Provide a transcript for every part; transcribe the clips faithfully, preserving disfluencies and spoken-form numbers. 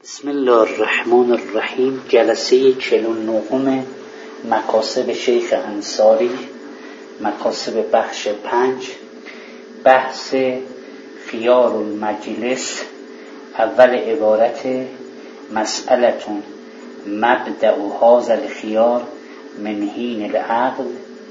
بسم الله الرحمن الرحیم. جلسه چهل و نه مکاسب شیخ انصاری، مکاسب بخش پنج، بحث خیار المجلس. اول عبارت مسئلتون مبدأ هذا الخیار من حین العقد،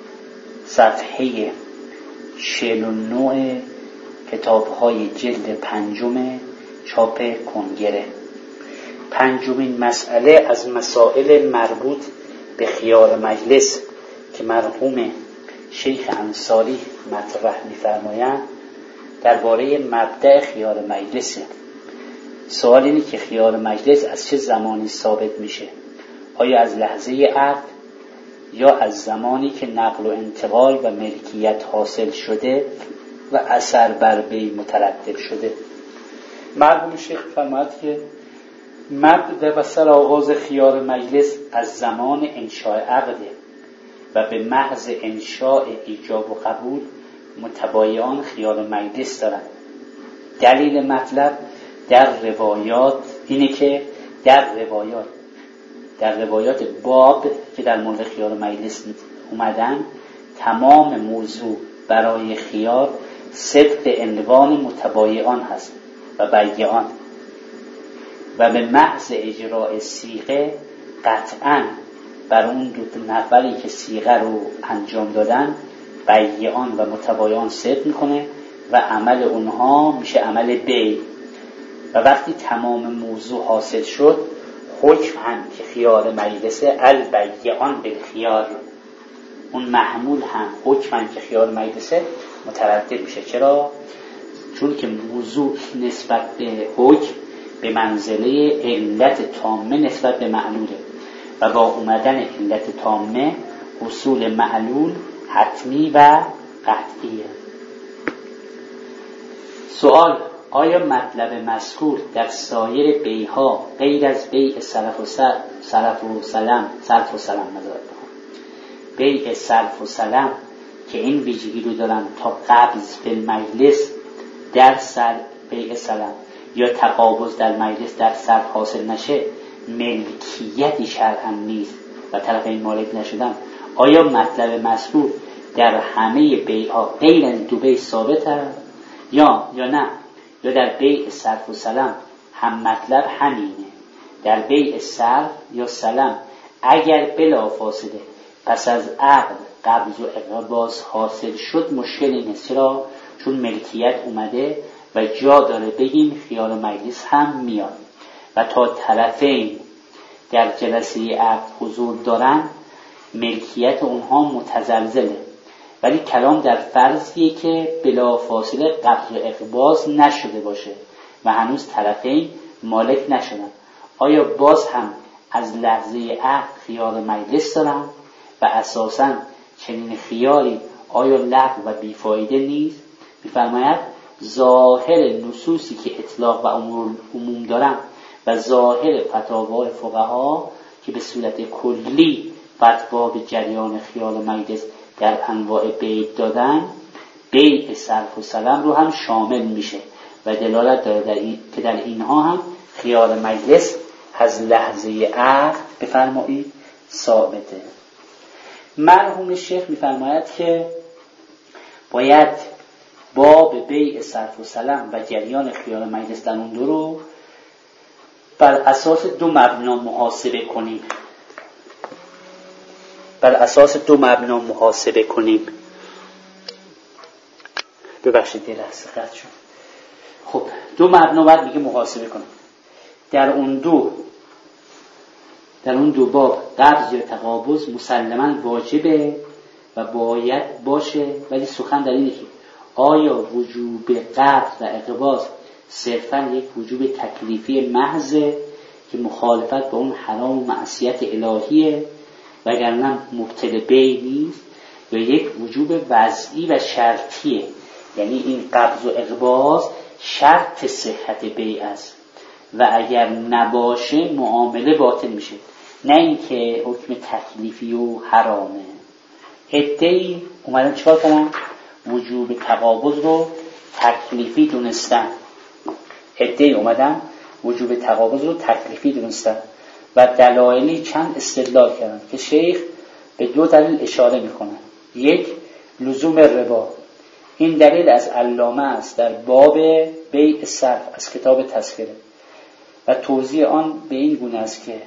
صفحه چهل و نه کتاب‌های جلد پنجم چاپ کنگره. پنجمین مسئله از مسائل مربوط به خیار مجلس که مرحوم شیخ انصاری مطرح می‌فرمایند درباره مبدأ خیار مجلسه. سوال اینه که خیار مجلس از چه زمانی ثابت میشه؟ آیا از لحظه عقد یا از زمانی که نقل و انتقال و ملکیت حاصل شده و اثر بر بی مترتب شده؟ مرحوم شیخ فرمود که مبدأ و سر آغاز خیار مجلس از زمان انشاء عقده و به محض انشاء ایجاب و قبول متبایعان خیار مجلس دارند. دلیل مطلب در روایات اینه که در روایات در روایات باب که در مورد خیار مجلس اومدن تمام موضوع برای خیار صدق عنوان متبایعان هست و بیعان و به محض اجراء صیغه قطعاً بر اون دو نفری که صیغه رو انجام دادن بیعان و متبایعان صدق میکنه و عمل اونها میشه عمل بی. و وقتی تمام موضوع حاصل شد حکم هم که خیار مجلسه البیعان بالخیار، اون محمول هم حکم هم که خیار مجلسه متردد میشه. چرا؟ چون که موضوع نسبت به حکم به منزله علت تامه نسبت به معلوله و با اومدن علت تامه حصول معلول حتمی و قطعیه. سوال: آیا مطلب مذکور در سایر بیعها غیر از بیع سلف و سلف و سلم صرف و سلم مذارت بکن بیع صرف و سلم که این ویژگی رو دارن تا قبض به مجلس در سر بیع سلم یا تقابض در مجلس در صرف حاصل نشه ملکیتی شرعاً نیست و طرفین مالک نشدن، آیا مطلب مذکور در همه بیعها غیر از دو بیع ثابت هست یا یا نه؟ یا در بیع صرف و سلم هم مطلب همینه؟ در بیع صرف یا سلم اگر بلا فاصله پس از عقد قبض و اقباض حاصل شد مشکلی نیست. چرا؟ چون ملکیت اومده و جا داره بگیم خیار مجلس هم میاد و تا طرفین در جلسه عقد حضور دارن ملکیت اونها متزلزله. ولی کلام در فرضیه که بلا فاصله قبض و اقباض نشده باشه و هنوز طرفین مالک نشدن، آیا باز هم از لحظه عقد خیار مجلس دارن و اساساً چنین خیاری آیا لغو و بیفایده نیست؟ می‌فرماید ظاهر نصوصی که اطلاق و عموم دارن و ظاهر فتاوای فقها که به صورت کلی فتوا به جریان خیار مجلس در انواع بیع دادن، بیع صرف و سلم رو هم شامل میشه و دلالت داره در این که در اینها هم خیار مجلس از لحظه عقد بفرمایید ثابته. مرحوم شیخ میفرماید که باید باب بیع صرف و سلم و جریان خیار مجلس در اون دو رو بر اساس دو مبنا محاسبه کنیم بر اساس دو مبنا محاسبه کنیم ببخشید یه لحظه قطع شد. خب دو مبنا باید میگه محاسبه کنیم. در اون دو در اون دو باب قبض یا تقابض مسلماً واجبه و باید باشه، ولی سخن در اینه که آیا وجوب قبض و اقباض صرفاً یک وجوب تکلیفی محضه که مخالفت با اون حرام و معصیت الهیه وگرنه مبطل بیع نیست، یا یک وجوب وضعی و شرطیه، یعنی این قبض و اقباض شرط صحت بیع است و اگر نباشه معامله باطل میشه، نه اینکه حکم تکلیفی و حرامه. عده‌ای اومدن چیکار کنن؟ وجوب تقابض رو تکلیفی دونستن. عده‌ای اومدن وجوب تقابض رو تکلیفی دونستن و دلایلی چند استدلال کردن که شیخ به دو دلیل اشاره میکنه. یک، لزوم ربا. این دلیل از علامه است در باب بیع صرف از کتاب تذکره و توضیح آن به این گونه است که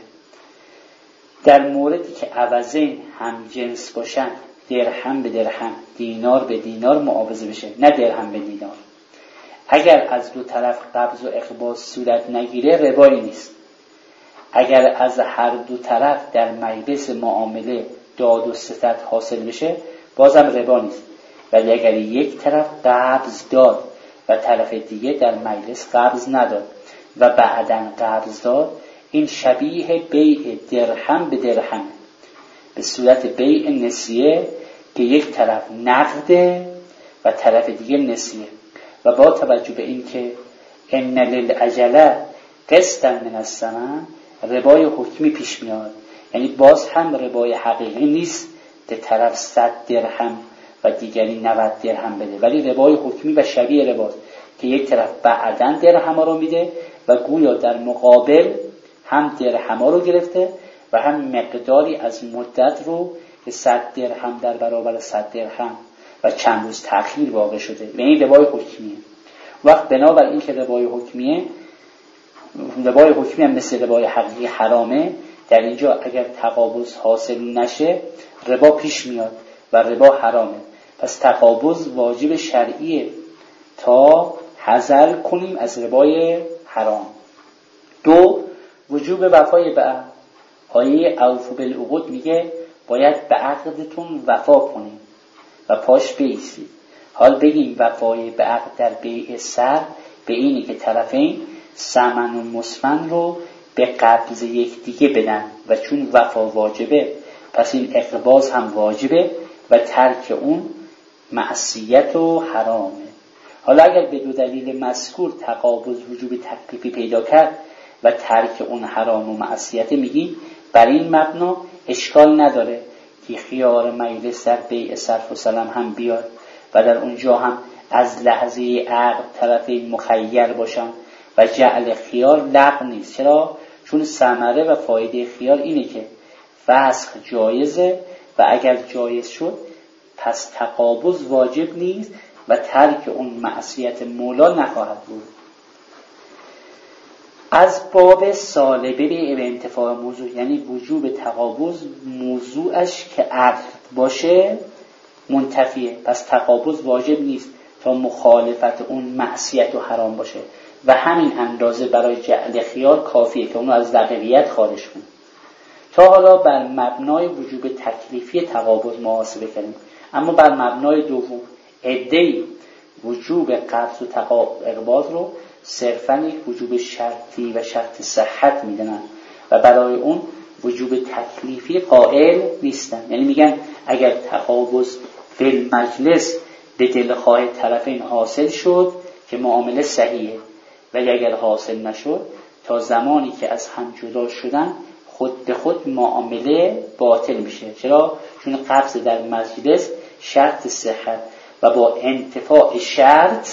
در موردی که عوضین هم جنس باشن، درهم به درهم، دینار به دینار معاوضه بشه، نه درهم به دینار. اگر از دو طرف قبض و اقباض صورت نگیره ربایی نیست. اگر از هر دو طرف در مجلس معامله داد و ستد حاصل بشه بازم ربا نیست. ولی اگر یک طرف قبض داد و طرف دیگه در مجلس قبض نداد و بعداً قبض داد، این شبیه بیع درهم به درهم به صورت بیع نسیه که یک طرف نقده و طرف دیگه نسیه. و با توجه به این که ان للعجله قسطا من الثمن، ربای حکمی پیش میاد. یعنی باز هم ربای حقیقی نیست که طرف صد درهم و دیگری نود درهم بده، ولی ربای حکمی و شبیه رباست که یک طرف بعداً درهم رو میده و گویا در مقابل هم درهم رو گرفته و هم مقداری از مدت رو که صد درهم در برابر صد درهم و چند روز تأخیر واقع شده. و این ربای حکمیه. وقت بنابر این که ربای حکمیه، ربای حکمی هم مثل ربای حقیقی حرامه. در اینجا اگر تقابض حاصل نشه ربا پیش میاد و ربا حرامه. پس تقابض واجب شرعیه تا حذر کنیم از ربای حرام. دو، وجوب وفای به عقد. آیه اوفوا بالعقود میگه باید به عقدتون وفا کنیم و پاش بیستید. حال بگیم وفای به عقد در بیع سر به اینی که طرفین ثمن و مسمن رو به قبض یکدیگه بدن و چون وفا واجبه پس این اقباض هم واجبه و ترک اون معصیت و حرامه. حالا اگر به دو دلیل مذکور تقابض وجوب تکلیفی پیدا کرد و ترک اون حرام و معصیت، میگی بر این مبنا اشکال نداره که خیار مجلس در بیع صرف و سلم هم بیاد و در اونجا هم از لحظه عقد طرفین مخیر باشن و جعل خیار لغو نیست. چرا؟ چون ثمره و فایده خیار اینه که فسخ جایزه و اگر جایز شد پس تقابض واجب نیست و ترک اون معصیت مولا نخواهد بود. از باب سالبه به انتفاع موضوع، یعنی وجوب تقابض موضوعش که عقد باشه منتفیه، پس تقابض واجب نیست تا مخالفت اون معصیت و حرام باشه و همین اندازه برای جعل خیار کافیه که اونو از لغویت خارج کنه. تا حالا بر مبنای وجوب تکلیفی تقابض محاسبه کردیم، اما بر مبنای دوم عده‌ای وجوب قبض و اقباض رو صرفاً یک وجوب شرطی و شرط صحت میدونن و برای اون وجوب تکلیفی قائل نیستن. یعنی میگن اگر تقابض فی المجلس به دلخواه طرفین حاصل شد که معامله صحیحه، ولی اگر حاصل نشد تا زمانی که از هم جدا شدن خود به خود معامله باطل میشه. چرا؟ چون قبض در مجلس شرط صحت و با انتفاع شرط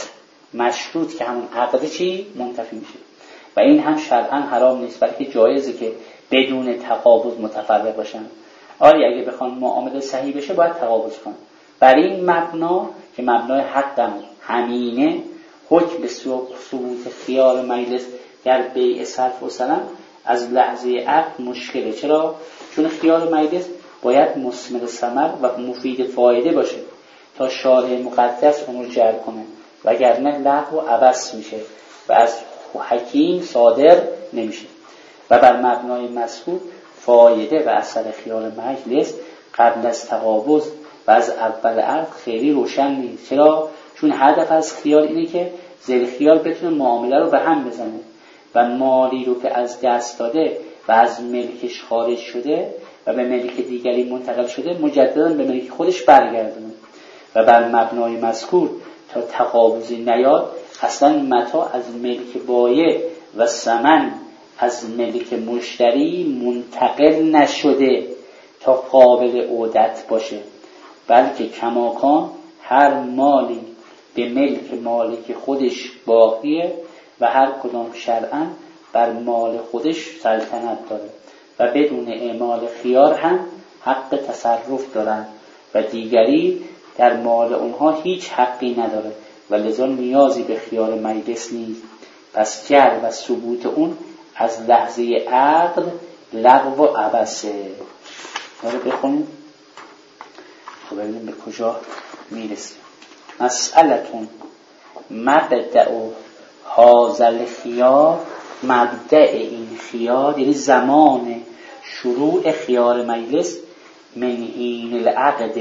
مشروط که همون عقد چی منتفی میشه و این هم شرعاً حرام نیست، بلکه جایزه که بدون تقابض متفرق باشن. آری اگه بخوان معامله صحیح بشه باید تقابض کنن. برای این مبنا که مبنای حقم همینه، حکم به ثبوت خیار مجلس در بیع صرف و سلم از لحظه عقد مشکله. چرا؟ چون خیار مجلس باید مثمر ثمر و مفید فایده باشه تا شارع مقدس اون رو جلب کنه، وگرنه لغو و عبث میشه و از حکیم صادر نمیشه. و بر مبنای مذکور فایده و اثر خیار مجلس قبل از تقابض و از اول عقد خیلی روشن نیست. چرا؟ چون هدف از خیار اینه که زیر خیار بتونه معامله رو به هم بزنه و مالی رو که از دست داده و از ملکش خارج شده و به ملک دیگری منتقل شده مجددا به ملک خودش برگردونه. و بر مبنای مذکور تا تقابضی نیاد اصلا متاع از ملک بایع و ثمن از ملک مشتری منتقل نشده تا قابل عودت باشه، بلکه کماکان هر مالی به ملک مالک خودش باقیه و هر کدام شرعاً بر مال خودش سلطنت داره و بدون اعمال خیار هم حق تصرف دارن و دیگری در مال اونها هیچ حقی نداره و لذا نیازی به خیار مجلس نیست. پس جر و ثبوت اون از لحظه عقد لغو و عبثه. رو بخونیم خب ببینیم به کجا میرسیم. مسئلتون مبدأ هازل خیار، مبدأ این خیار یعنی زمان شروع خیار مجلس، من حین العقد،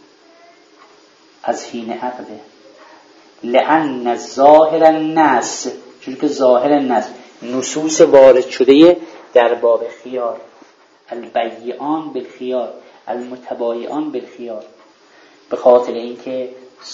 از حین عقده، لأن ظاهر النص، چون که ظاهر النص نصوص وارد شده در باب خیار، البیعان بالخیار المتبایعان بالخیار، به خاطر اینکه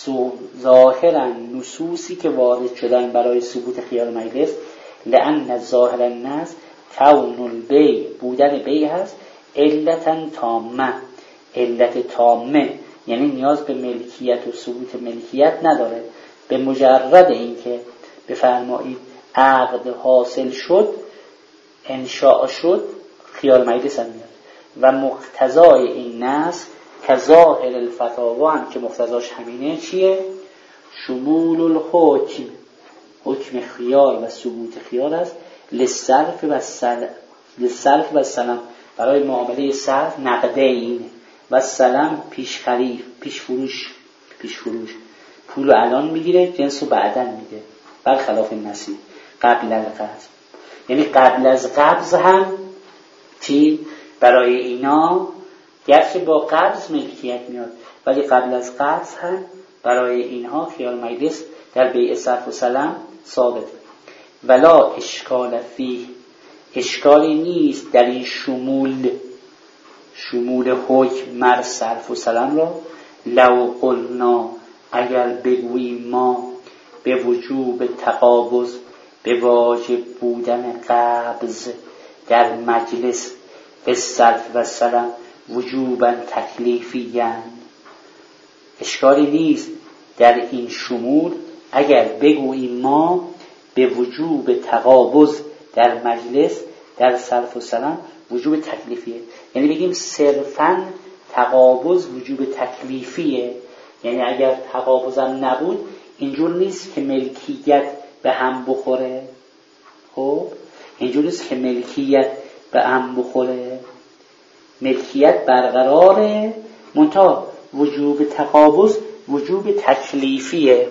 ظاهرا نصوصی که وارد شدن برای ثبوت خیار مجلس، لأن ظاهر النص کون البیع، بودن بیع هست، علتا تامه، علت تامه یعنی نیاز به ملکیت و ثبوت ملکیت نداره. به مجرد اینکه بفرمایید عقد حاصل شد، انشاء شد، خیار مجلس هم میاد و مقتضای این نص که ظاهر الفتاوا هم که مقتضاش همینه چیه؟ شمول الحکم، حکم خیار و ثبوت خیار است، للصرف و سلم، للصرف و سلم برای معامله صرف نقدین و سلم پیش خرید، پیش فروش، پیش فروش پول الان میگیره، جنس رو بعدن میده، برخلاف نصیب قبل از قبض. یعنی قبل از قبض هم چی؟ برای اینا گرچه با قبض ملکیت میاد ولی قبل از قبض هم برای اینها خیار مجلس در بیع صرف و سلم ثابت. ولا اشکال فی، اشکالی نیست در این شمول، شمول حکم مر صرف و سلم را. لو قلنا، اگر بگوییم ما، به وجوب تقابض، به واجب بودن قبض در مجلس به صرف و سلم وجوبا تکلیفیاً، اشکالی نیست در این شمول اگر بگوییم ما به وجوب تقابض در مجلس در صرف و سلم وجوب تکلیفیه، یعنی بگیم صرفاً تقابض وجوب تکلیفیه. یعنی اگر تقابضم نبود اینجور نیست که ملکیت به هم بخوره، خب اینجور نیست که ملکیت به هم بخوره، ملکیت برقراره، منتها وجوب تقابض وجوب تکلیفیه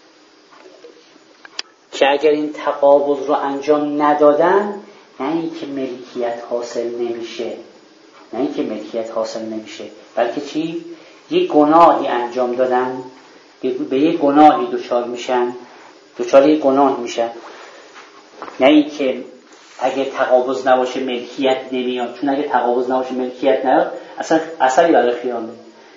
که اگر این تقابض رو انجام ندادن نه اینکه ملکیت حاصل نمیشه، نه اینکه ملکیت حاصل نمیشه بلکه چی؟ یک گناهی انجام دادن، به یک گناهی دچار میشن، دچار یک گناه میشن. نه اینکه اگه تقابض نباشه ملکیت نمیاد، چون اگه تقابض نباشه ملکیت نیاد اصلا اثری برای خیار نیست.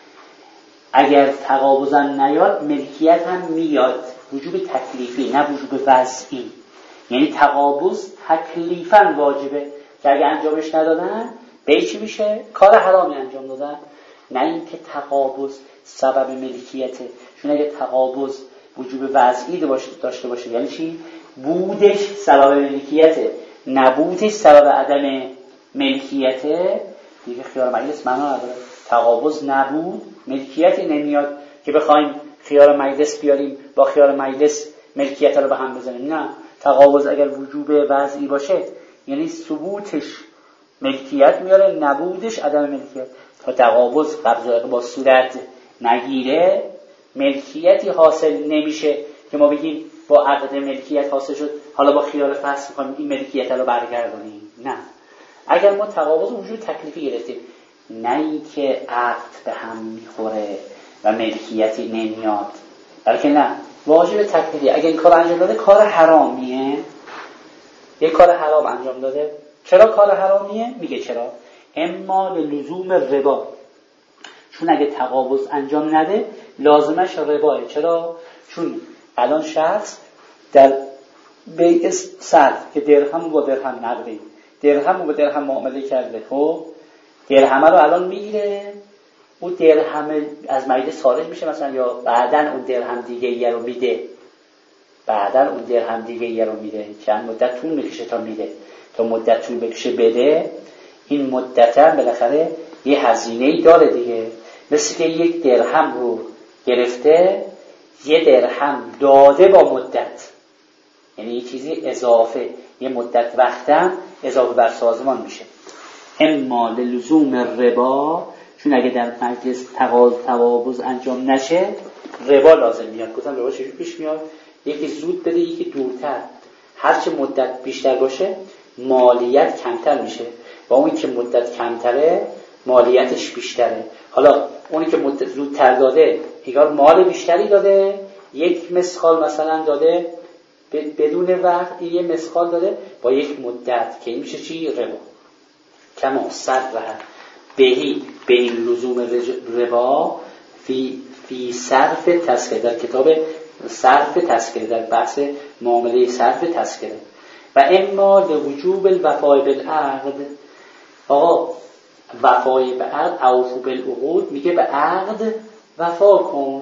اگر تقابض هم نیاد ملکیت هم میاد، وجوب تکلیفی نه وجوب وضعی. یعنی تقابض تکلیفاً واجبه که اگه انجامش ندادن به چی میشه؟ کار حرامی انجام دادن. نه اینکه تقابض سبب ملکیته، چون اگه تقابض وجوب وضعی داشته باشه یعنی چی؟ بودش سبب ملکیته، نبودش سبب عدم ملکیته، دیگه خیار مجلس معنا نداره. تقابض نبود ملکیتی نمیاد که بخوایم خیار مجلس بیاریم با خیار مجلس ملکیت رو به هم بزنیم. نه، تقابض اگر وجوب وضعی باشه یعنی ثبوتش ملکیت میاره، نبودش عدم ملکیت. تا تقابض قبض با صورت نگیره ملکیتی حاصل نمیشه که ما بگیم با عقد ملکیت حاصل شد حالا با خیار فصل می‌خوایم این ملکیت رو برگردونیم. نه، اگر ما تقابض وجود تکلیفی گرفتیم، نه اینکه عقد به هم میخوره و ملکیتی نمیاد، بلکه نه واجب تکلیفی. اگر این کار انجام داده کار حرامیه، یک کار حرام انجام داده. چرا کار حرامیه؟ میگه چرا؟ اما لزوم ربا، چون اگه تقابض انجام نده لازمش رباه. چرا؟ چون الان شخص در بیع صرف که درهم با درهم نقدی، درهم با درهم معامله کرده، خب درهم رو الان میگیره، اون درهم از مجلس خارج میشه مثلا، یا بعدن اون درهم دیگه یه رو میده، بعدا اون درهم دیگه یه رو میده، چند مدت طول میکشه تا میده، تا مدت طول بکشه بده، این مدت هم بالاخره یه هزینه‌ای داره دیگه. مثل که یک درهم رو گرفته، یه درهم داده با مدت، یعنی یه چیزی اضافه، یه مدت وقتم اضافه بر سازمان میشه. اما لزوم ربا، چون اگه در مجلس تقاض توابز انجام نشه ربا لازم میاد. گفتم ربا چجوری پیش میاد؟ یکی زود بده، یکی دورتر. هرچه مدت بیشتر باشه مالیت کمتر میشه، و اون که مدت کمتره مالیتش بیشتره. حالا اونی که مدت زودتر داده اگر مال بیشتری داده، یک مسخال مثلا داده بدون وقت، یه مسخال داده با یک مدت، که این میشه چی؟ ربا. کما صرح بهی به این لزوم ربا فی فی صرف تذکره، در کتاب صرف تذکره، در بحث معامله صرف تذکره. و اما لوجوب الوفاء بالعقد، آقا وفای به عقد، اوفو بالعقود، میگه به عقد وفا کن.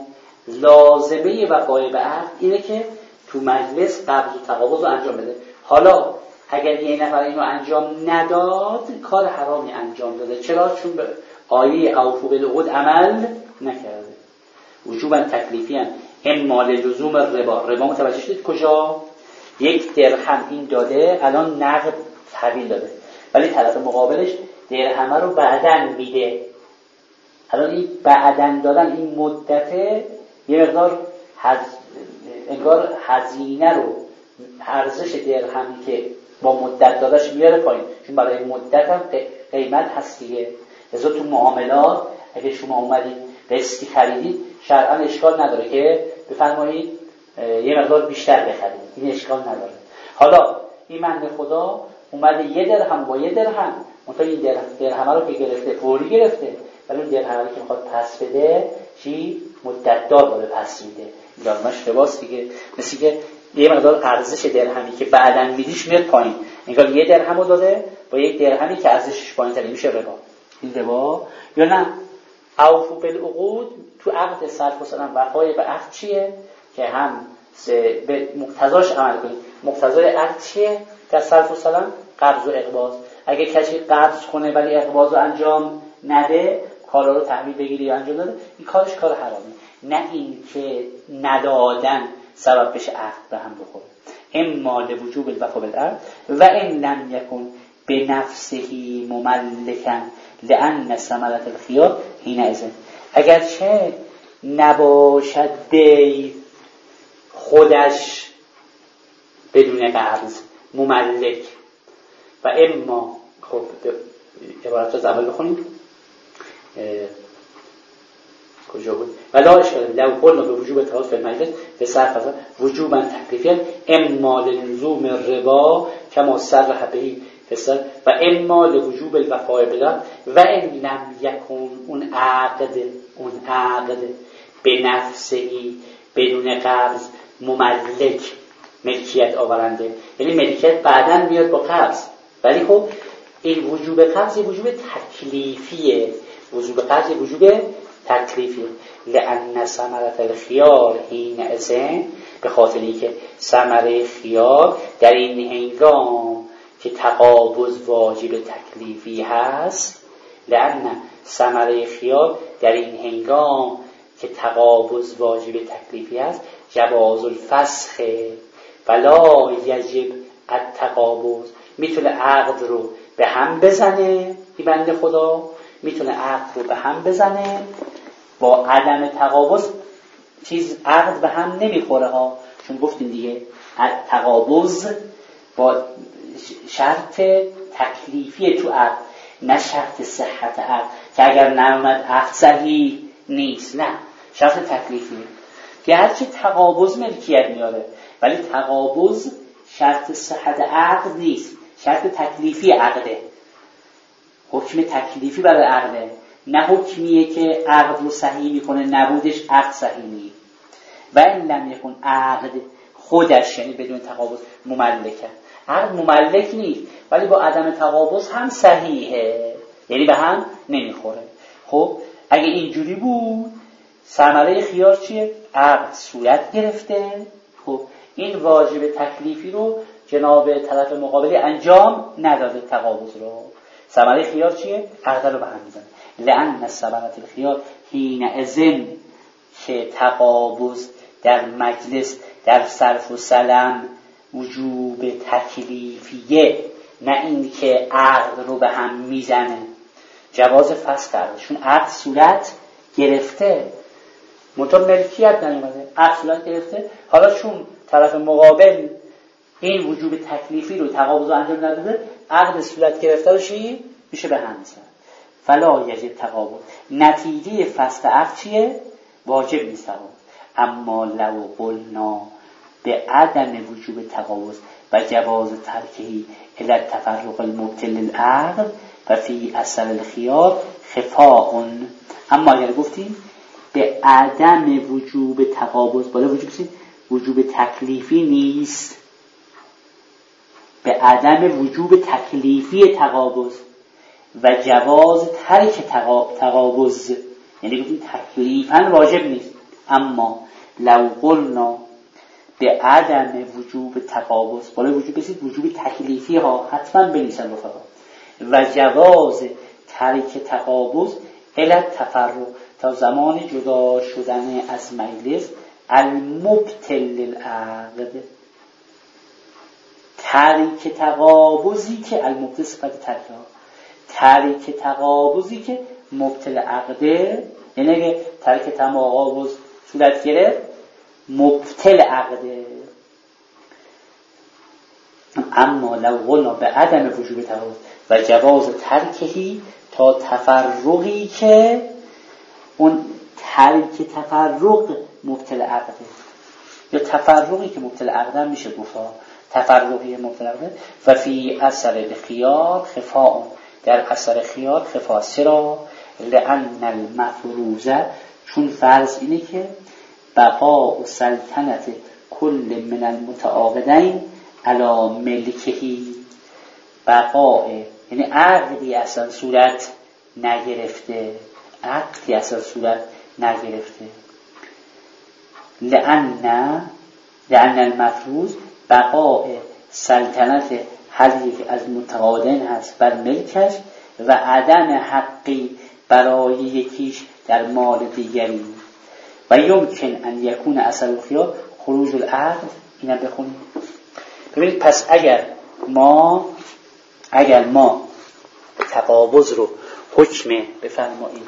لازمه وفای به عقد اینه که تو مجلس قبض و تقابض رو انجام بده. حالا اگر یه نفر اینو انجام نداد کار حرامی انجام داده. چرا؟ چون به آیه اوفو بالعقود عمل نکرده. وجوبا تکلیفی هم اما لزوم ربا، ربا متوجه شدید کجا؟ یک درهم این داده، الان نقد تحویل داده، ولی طرف مقابلش درهم رو بعدن میده. الان این بعدن دادن این مدته یه مقدار هز... انگار هزینه رو، ارزش درهمی که با مدت داداش میاره پایین، چون برای مدت هم قیمت هست دیگه. ازا تو معاملات اگه شما اومدید قسطی خریدید شرعا اشکال نداره که بفرمایید یه مقدار بیشتر بخرید، این اشکال نداره. حالا این بنده خدا اومده یه درهم با یه درهم، منتها این درهم درهم رو که گرفته فوری گرفته، ولی اون درهم که میخواد پس بده چی؟ مدت دار داره پس میده. لازمش لباس دیگه، مثل که یه مقدار ارزش درهمی که بعداً میدیش میاد پایین، انگار یه درهم رو داده با یک درهمی که ارزشش پایین‌تره، میشه ربا. این ربا. یا نه اوفو بالعقود، تو عقد صرف مثلا وفای به عقد چیه؟ که هم به مقتضاش عمل کنید. مقتضای عقد چیه؟ در صرف مثلا قبض و اقباض. اگه کسی قبض کنه ولی اقباض رو انجام نده، کارا رو تحویل بگیری یا انجام نده، این کارش کار حرامی. نه این که ندادن سبب بشه عقد به هم بخوره. اما لوجوب الوفا بالعقد و ان لم یکن بنفسه مملکا لان ثمرة الخیار حینئذ، اگرچه نباشد بی خودش بدون قرض مملک. و اما خب عبارت از اول بخونیم کجا بود؟ ولا اشکال لو قلنا به وجوب تقاضا فی المجلس به صرف از وجوبا تکلیفی، اما لزوم الربا کما صرح به فسر، و اما لوجوب الوفاء بالعقد و ان لم یکن اون عقد اون عقد به نفسهی بدون قبض مملک ملکیت آورنده، یعنی ملکیت بعداً میاد با قبض، ولی خب این وجوب قبض یه وجوب تکلیفیه. وجوب قبض یه وجوب تکلیفیه. لأن ثمرة الخیار حینئذ، به خاطری که ثمره خیار در این هنگام که تقابض واجب تکلیفی هست، لأن ثمره خیار در این هنگام که تقابض واجب تکلیفی هست، جواز الفسخ ولا یجب التقابض، میتونه عقد رو به هم بزنه، این بنده خدا میتونه عقد رو به هم بزنه، با عدم تقابض چیز عقد به هم نمیخوره ها، چون گفتیم دیگه تقابض با شرط تکلیفی تو عقد، نه شرط صحت عقد که اگر نمد عقد صحیح نیست، نه شرط تکلیفی که هرچی تقابض ملکیت میاره، ولی تقابض شرط صحت عقد نیست، شرط تکلیفی عقده، حکم تکلیفی برای عقده، نه حکمیه که عقد رو صحیح میکنه نبودش عقد صحیح نیست. و این لم یکن عقد خودش، یعنی بدون تقابض مملکه، عقد مملک نیست ولی با عدم تقابض هم صحیحه، یعنی به هم نمیخوره. خب اگه اینجوری بود ثمره خیار چیه؟ عقد صورت گرفته. خب این واجب تکلیفی رو جناب طرف مقابلی انجام نداده، تقابض رو. ثمره خیار چیه؟ عقد رو به هم میزنه. لأن ثمرة الخیار حین اذن که تقابض در مجلس در صرف و سلم وجوب تکلیفیه، نه این که عقد رو به هم میزنه. جواز فسخ عقد، چون عقد صورت گرفته، منطور ملکیت نیومده، عقد صورت گرفته. حالا چون طرف مقابل این وجوب تکلیفی رو تقابض رو انجام نداده، عقد صورت گرفته رو چی؟ میشه به هم میزنه. فلا یجب تقابض. نتیجه فسخ عقد چیه؟ واجب نیست تقابض. اما لو قلنا به عدم وجوب تقابض و جواز ترکهی الی التفرق المبطل للعقد و فی اثر الخیار خفاء. اما اگر گفتیم به عدم وجوب تقابض، بالا وجوب بسید وجوب تکلیفی نیست، به عدم وجوب تکلیفی تقابض و جواز ترک تقابض، یعنی گفتیم تکلیفاً واجب نیست. اما لو قلنا به عدم وجوب تقابض، بالا وجوب بسید وجوب تکلیفی ها حتما بنویسن رفقا، و جواز ترک تقابض علت تفرق، تا زمان جدا شدن از مجلس المبطل للعقد. ترک تقابضی که المبطل صفت ترک ها، ترک تقابضی که مبطل عقده، یعنی اگه ترک تقابض صورت گرفت مبطل عقده. اما لو قلنا به عدم وجوب تقابض و جواز ترکهی، تا تفرقی که اون ترک تفرق مبطل عقده، یا تفرقی که مبطل عقده میشه گفتا، تفرقی مبطل عقده. و فی اثر الخیار خفاء، در اثر خیار خفاء. چرا؟ لأن المفروضه، چون فرض اینه که بقاء سلطنت کل من المتعاقدین علی ملکهی، بقاء یعنی عقدی اصلا صورت نگرفته، عقدی اصلا صورت نگرفته. لأن لأن المفروض بقاء سلطنت هر یک از متعاقدین هست بر ملکش و عدم حقی برای یکیش در مال دیگری. و یمکن ان یکون اثر الخیار خروج العقد. اینا بخونید. ببینید پس اگر ما اگر ما تقابض رو حکم بفرمایید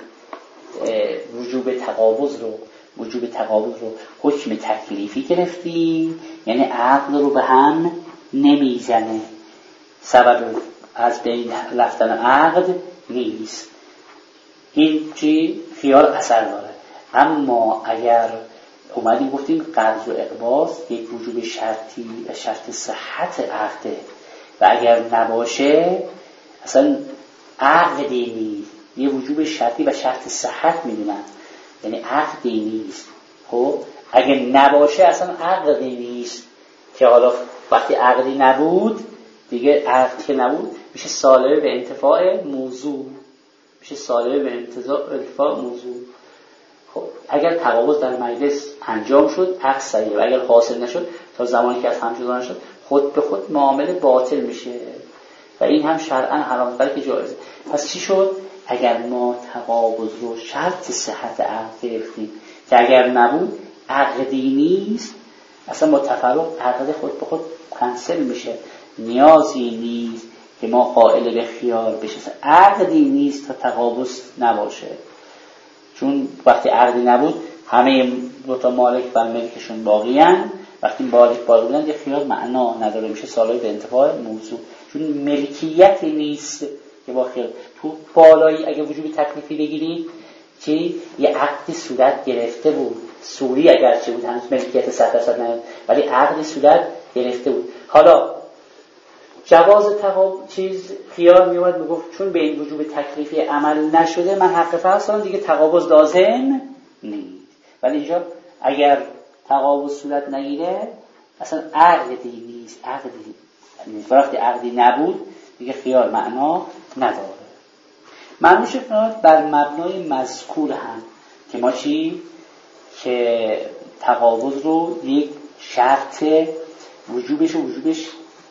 وجوب تقابض رو وجوب تقابض رو حکم تکلیفی گرفتیم، یعنی عقد رو به هم نمیزنه، سبب از بین رفتن عقد نیست، این چی خیار اثر داره. اما اگر اومدیم گفتیم قرض و اقباض یک وجوب شرطی و شرط صحت عقده، و اگر نباشه اصلا عقدی نیست، یه وجوب شرطی و شرط صحت میدونن، یعنی عقدی نیست. خب اگر نباشه اصلا عقدی نیست، که حالا وقتی عقدی نبود دیگه، عقد که نبود میشه سالبه به انتفاع موضوع، میشه سالبه به انتفاع موضوع. خب اگر تقابض در مجلس انجام شد عقد صحیحه، و اگر حاصل نشد تا زمانی که از هم جدا نشد خود به خود معامله باطل میشه، و این هم شرعاً حرام، بلکه جایزه. پس چی شد؟ اگر ما تقابض رو شرط صحت عقد گرفتیم که اگر نبود عقدی نیست، اصلا با تفرق عقد خود به خود کنسل میشه، نیازی نیست که ما قائل به خیار بشه، عقدی نیست تا تقابض نباشه. چون وقتی عقدی نبود همه دو تا مالک بر ملکشون باقیان، وقتی مالک باقی بودن یه خیار معنا نداره، میشه سالای به انتفاع موضوع، چون ملکیتی نیست که با خیار. تو بالایی اگه وجوب تکلیفی بگیریم چی؟ یه عقدی صورت گرفته بود، سوری اگر چه بود، هنوز ملکیت صد درصد نداره، ولی عقدی صورت گرفته بود. حالا جواز تقابض چیز خیار میومد میگفت چون به این وجوب تکلیفی عمل نشده من حق فرض دارم دیگه، تقابض لازم نیست. ولی اینجا اگر تقابض صورت نگیره اصلا عقدی نیست، عقدی نیست، وقتی عقدی نبود دیگه خیار معنا نداره. معنوش کنید بر مبنای مذکور هم که ما چی؟ که تقابض رو یک شرط وجوبش و وجوبش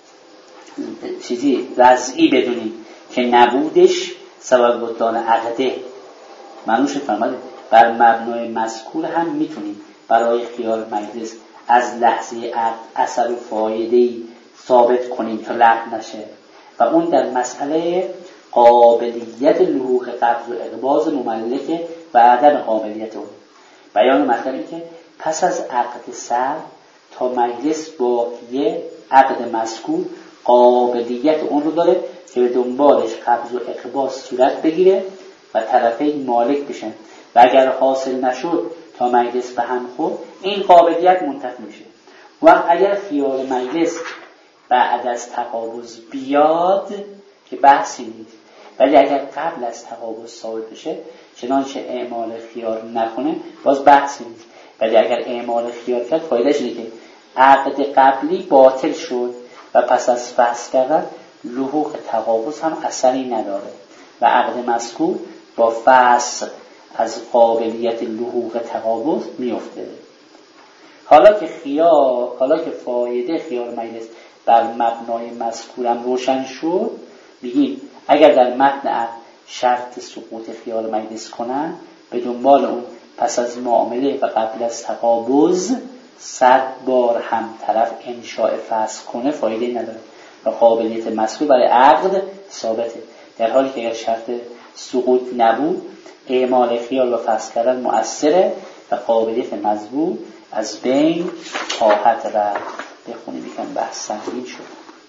چیزی وضعی بدونیم که نبودش سبب بطلان عقده. منوش فرماده بر مبنای مذکور هم میتونیم برای خیال مجلس از لحظه عقد اثر و فایده‌ای ثابت کنیم تا لغو نشه و اون در مسئله قابلیت لحوق قبض و اقباض مملکه و عدم قابلیت اون. بیان مطلبی که پس از عقد سر تا مجلس باقیه عقد مذکور قابلیت اون رو داره که به دنبالش قبض و اقباض صورت بگیره و طرفین مالک بشن و اگر حاصل نشد تا مجلس به هم خورد این قابلیت منتفی میشه. و اگر خیال مجلس بعد از تقابض بیاد که بحثی نیست، ولی اگر قبل از تقابض ثابت بشه چنانچه اعمال خیار نکنه باز بحثی نیست، ولی اگر اعمال خیار کرد فایدهش اینه که عقد قبلی باطل شد و پس از فسخ کردن لحوق تقابض هم اثری نداره و عقد مذکور با فسخ از قابلیت لحوق تقابض میفته. حالا که خیار حالا که فایده خیار مجلس بر مبنای مذکورم روشن شد، میگیم اگر در متن عقد شرط سقوط خیار مجلس کنن به دنبال اون پس از معامله و قبل از تقابض صد بار هم طرف انشاء فسخ کنه فایده نداره و قابلیت مذکور برای عقد ثابته، در حالی که اگر شرط سقوط نبود اعمال خیار و فسخ کردن مؤثره و قابلیت مذکور از بین خواهد رفت. بخونیم یکم بحث سنگین شد.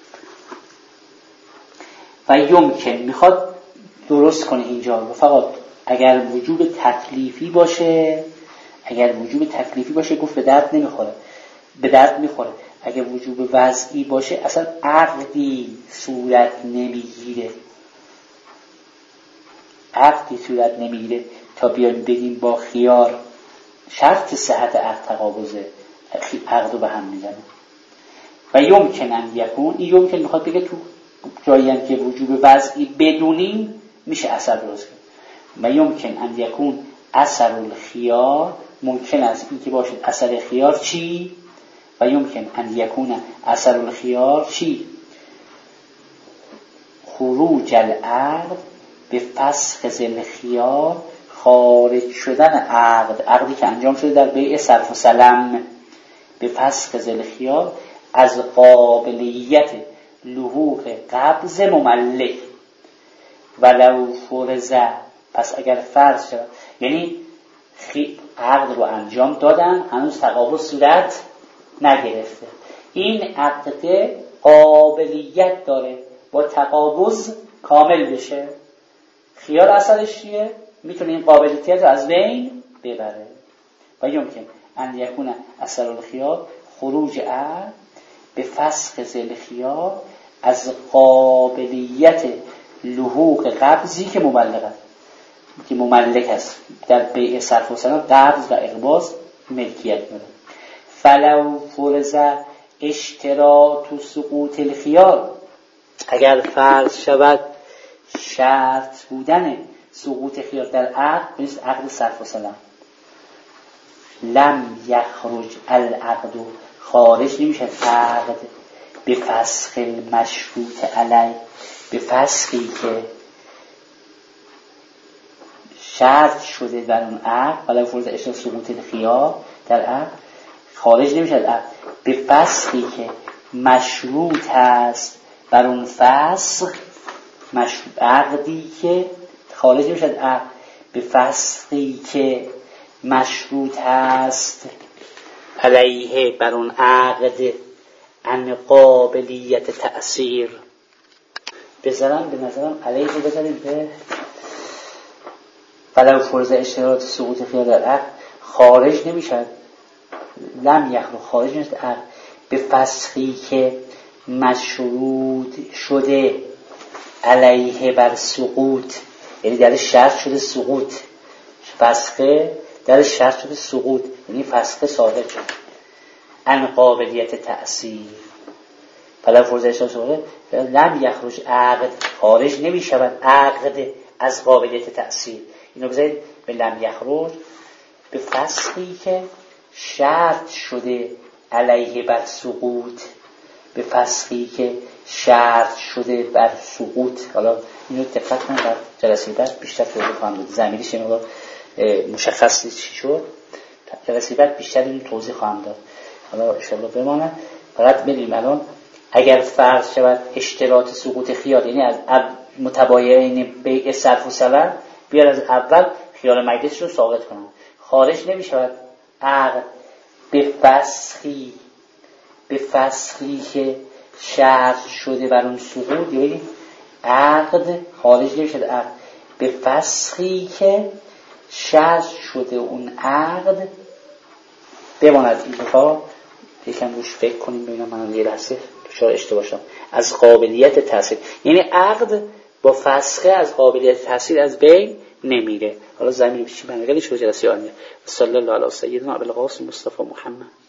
و یمکن میخواد درست کنه اینجا و فقط اگر وجوب تکلیفی باشه اگر وجوب تکلیفی باشه گفت به درد نمیخوره به درد میخوره اگر وجوب وضعی باشه اصلا عقدی صورت نمیگیره عقدی صورت نمیگیره تا بیایم بگیم با خیار شرط صحت عقد تقابضه عقد رو به هم میزنه. و یمکن ان یکون این یمکن میخواد بگه تو جایی هم که وجوب وضعی بدونیم میشه اثر درست کنیم. و یمکن ان یکون اثر الخیار ممکن است این که باشد اثر خیار چی؟ و یمکن ان یکون اثر الخیار چی؟ خروج العقد به فسخ ذل خیار، خارج شدن عقد عقدی که انجام شده در بیع صرف و سلم به فسخ ذل خیار از قابلیت لحوق قبض مملک ولو فرضه. پس اگر فرض شد یعنی عقد رو انجام دادن هنوز تقابض صورت نگرفته، این عقد قابلیت داره با تقابض کامل بشه، خیال اثرش چیه؟ میتونه این قابلیت رو از بین ببره. و یمکن ان یکون اثر الخیار خروج عقد به فسخ ذل خیار از قابلیت لحوق قبضی که مبلغ است که مملک است در بیع صرف و سلام قبض و اقباض ملکیت داره. فلو فرض اشتراط سقوط الخیار اگر فرض شود شرط بودن سقوط خیار در عقد مثل عقد صرف و سلام لم یخرج العقد خارج نمیشه عقد به فسخ المشروط علی به فسخی که شرط شده در اون عقد ولی فرض اشتراط سقوط الخیار در عقد خارج نمیشه عقد به فسخی که مشروط است بر اون فسخ مشروط عقدی که خارج نمیشه عقد به فسخی که مشروط است علیه بر اون عقد ان قابلیت تأثیر. بذارم به نظرم علیه بذاریم به ولو فرض اشتراط سقوط خیار در عقد خارج نمیشد لم یخرج خارج نمیشد عقد به فسخی که مشروط شده علیه بر سقوط، یعنی در شرط شده سقوط، فسخه در شرط شده سقوط یعنی فسخه صادر شد ان قابلیت تأثیر. فلا فرض اشتراط سقوط لم یخرج عقد خارج نمی شود عقد از قابلیت تأثیر. اینو بذارید به لم یخرج به فسخی که شرط شده علیه بر سقوط، به فسخی که شرط شده بر سقوط. حالا اینو دقت کنید، در جلسه بعد بیشتر توضیح خواهم داد. ضمیرش این مقدار مشخص چی شد، جلسه بعد بیشتر این توضیح خواهم داد. حالا ان شاء الله بمانه. فقط ببینیم الان اگر فرض شود اشتراط سقوط خیال، یعنی از متباینین بیع صرف و سلب، بیار از اول خیال مجلس رو ثابت کنن، خارج نمی شود عقد به فسخی به فسخی که شرط شده بر اون سقوط. یعنی عقد خارج نمی شود، عقد به فسخی که شرط شده اون عقد بماند. این دفعه یکم روش فکر کنیم ببینم من یه لحظه دچار اشتباه شدم. از قابلیت تاثیر، یعنی عقد با فسخه از قابلیت تاثیر از بین نمیره. حالا زمین چی بنگلی شو جلسه آینده. صلی الله علی سیدنا ابوالقاسم مصطفی محمد.